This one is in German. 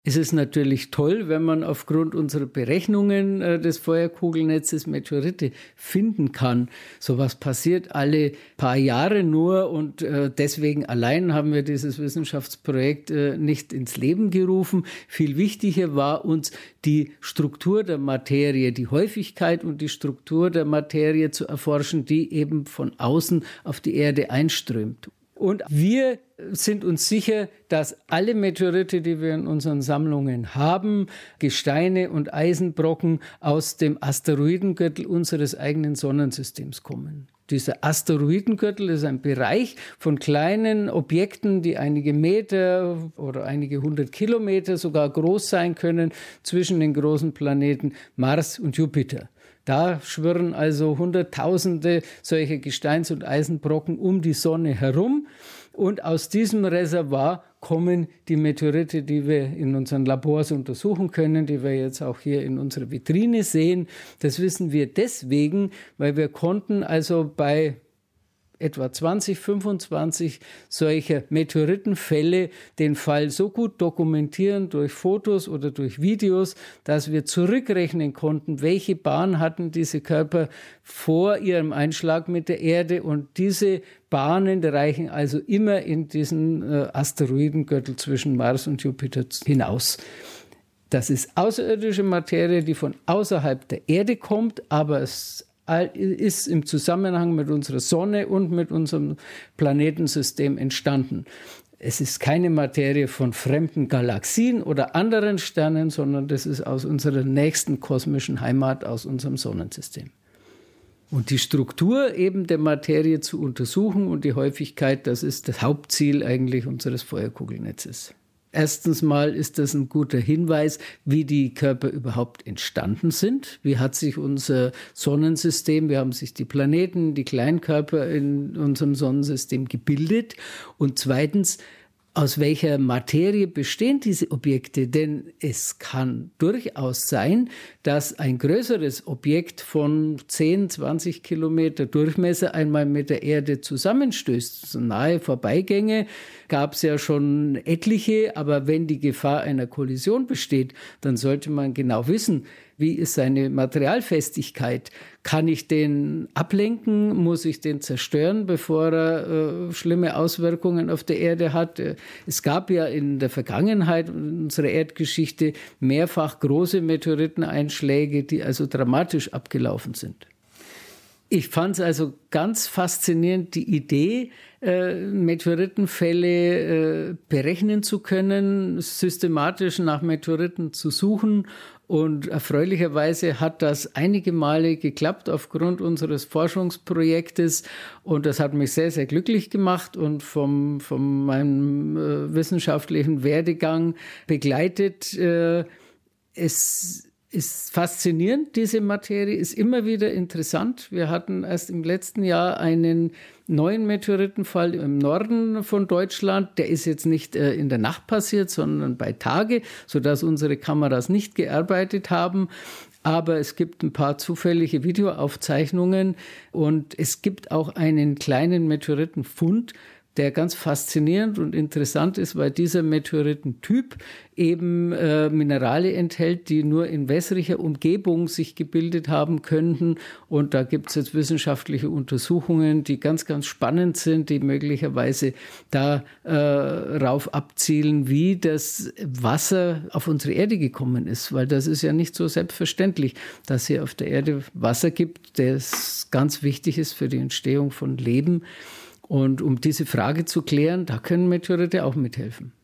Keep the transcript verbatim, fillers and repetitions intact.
Es ist natürlich toll, wenn man aufgrund unserer Berechnungen äh, des Feuerkugelnetzes Meteorite finden kann. Sowas passiert alle paar Jahre nur und äh, deswegen allein haben wir dieses Wissenschaftsprojekt äh, nicht ins Leben gerufen. Viel wichtiger war uns die Struktur der Materie, die Häufigkeit und die Struktur der Materie zu erforschen, die eben von außen auf die Erde einströmt. Und wir sind uns sicher, dass alle Meteorite, die wir in unseren Sammlungen haben, Gesteine und Eisenbrocken aus dem Asteroidengürtel unseres eigenen Sonnensystems kommen. Dieser Asteroidengürtel ist ein Bereich von kleinen Objekten, die einige Meter oder einige hundert Kilometer sogar groß sein können, zwischen den großen Planeten Mars und Jupiter. Da schwirren also Hunderttausende solcher Gesteins- und Eisenbrocken um die Sonne herum. Und aus diesem Reservoir kommen die Meteorite, die wir in unseren Labors untersuchen können, die wir jetzt auch hier in unserer Vitrine sehen. Das wissen wir deswegen, weil wir konnten also bei etwa zwanzig, fünfundzwanzig solcher Meteoritenfälle den Fall so gut dokumentieren durch Fotos oder durch Videos, dass wir zurückrechnen konnten, welche Bahn hatten diese Körper vor ihrem Einschlag mit der Erde, und diese Bahnen reichen also immer in diesen äh, Asteroidengürtel zwischen Mars und Jupiter hinaus. Das ist außerirdische Materie, die von außerhalb der Erde kommt, aber es ist im Zusammenhang mit unserer Sonne und mit unserem Planetensystem entstanden. Es ist keine Materie von fremden Galaxien oder anderen Sternen, sondern das ist aus unserer nächsten kosmischen Heimat, aus unserem Sonnensystem. Und die Struktur eben der Materie zu untersuchen und die Häufigkeit, das ist das Hauptziel eigentlich unseres Feuerkugelnetzes. Erstens mal ist das ein guter Hinweis, wie die Körper überhaupt entstanden sind. Wie hat sich unser Sonnensystem, wie haben sich die Planeten, die Kleinkörper in unserem Sonnensystem gebildet? Und zweitens, aus welcher Materie bestehen diese Objekte? Denn es kann durchaus sein, dass ein größeres Objekt von zehn, zwanzig Kilometer Durchmesser einmal mit der Erde zusammenstößt. So nahe Vorbeigänge gab es ja schon etliche, aber wenn die Gefahr einer Kollision besteht, dann sollte man genau wissen, wie ist seine Materialfestigkeit? Kann ich den ablenken? Muss ich den zerstören, bevor er äh, schlimme Auswirkungen auf der Erde hat? Es gab ja in der Vergangenheit unserer Erdgeschichte mehrfach große Meteoriteneinschläge, die also dramatisch abgelaufen sind. Ich fand es also ganz faszinierend, die Idee, äh, Meteoritenfälle äh, berechnen zu können, systematisch nach Meteoriten zu suchen. Und erfreulicherweise hat das einige Male geklappt aufgrund unseres Forschungsprojektes. Und das hat mich sehr, sehr glücklich gemacht und vom, von meinem äh, wissenschaftlichen Werdegang begleitet. Äh, es ist faszinierend, diese Materie ist immer wieder interessant. Wir hatten erst im letzten Jahr einen neuen Meteoritenfall im Norden von Deutschland. Der ist jetzt nicht äh, in der Nacht passiert, sondern bei Tage, sodass unsere Kameras nicht gearbeitet haben. Aber es gibt ein paar zufällige Videoaufzeichnungen und es gibt auch einen kleinen Meteoritenfund, der ganz faszinierend und interessant ist, weil dieser Meteoritentyp eben äh, Minerale enthält, die nur in wässriger Umgebung sich gebildet haben könnten. Und da gibt es jetzt wissenschaftliche Untersuchungen, die ganz, ganz spannend sind, die möglicherweise darauf äh, abzielen, wie das Wasser auf unsere Erde gekommen ist. Weil das ist ja nicht so selbstverständlich, dass hier auf der Erde Wasser gibt, das ganz wichtig ist für die Entstehung von Leben. Und um diese Frage zu klären, da können Meteorite auch mithelfen.